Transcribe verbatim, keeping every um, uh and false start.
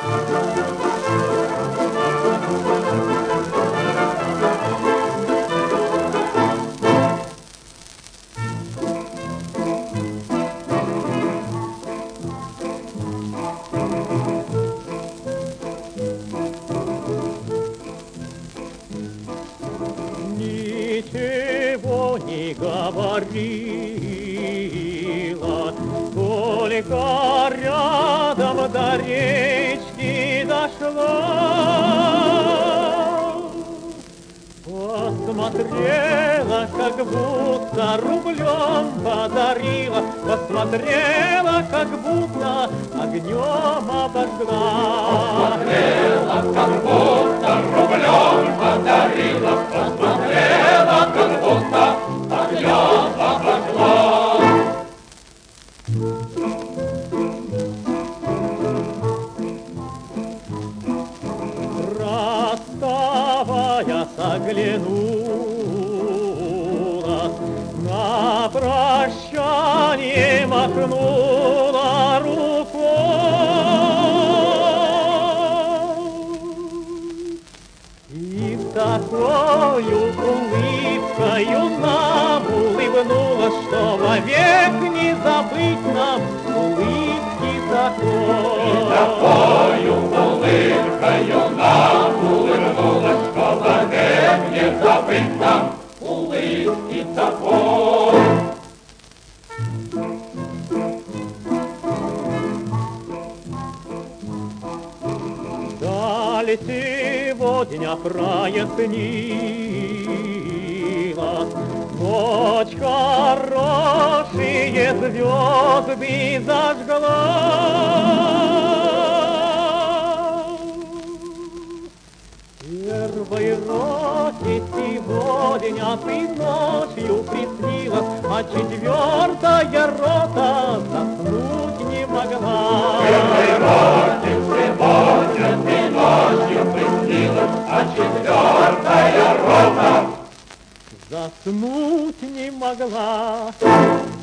Ничего не говорила, только рядом до речки дошла. Посмотрела, как будто рублем подарила, посмотрела, как будто огнем обожгла. Посмотрела, как будто рублем подарила, посмотрела, как будто огнем обожгла. Расставаясь, оглянулась, на прощание махнула рукой. И такою улыбкою нам улыбнулась, что вовек не забыть нам улыбки такой. И такою улыбкою нам улыбнулась, что вовек не забыть нам улыбки такой. Даль сегодня прояснилась, ночь хорошие звезды зажгла. Первой роте сегодня ты ночью приснилась, а четвертая рота заснуть не могла. Первой роте сегодня ты ночью приснилась, а четвертая рота Заснуть не могла.